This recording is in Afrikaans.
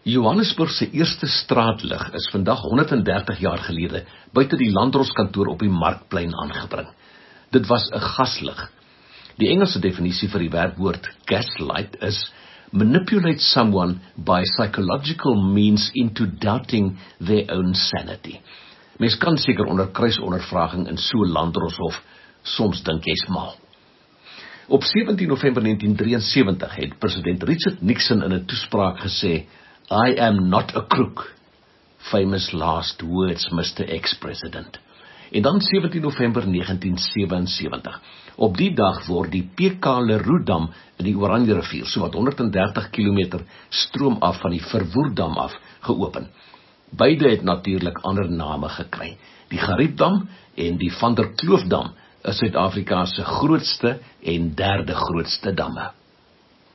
Johannesburg se eerste straatlig is vandag 130 jaar gelede buite die landdroskantoor op die Markplein aangebring. Dit was 'n gaslig. Die Engelse definisie vir die werkwoord gaslight is manipulate someone by psychological means into doubting their own sanity. Mens kan seker onder kruisondervraging in so 'n landdroshof soms dink jy's mal. Op 17 November 1973 het president Richard Nixon in 'n toespraak gesê, "I am not a crook." Famous last words, Mr. Ex-President. En dan 17 November 1977. Op die dag word die PK Leroux Dam in die Oranje rivier, sowat 130 km stroom af van die Verwoerdam af, geopen. Beide het natuurlik ander name gekry. Die Gariepdam en die Van der Kloofdam is Suid-Afrika se grootste en derde grootste damme.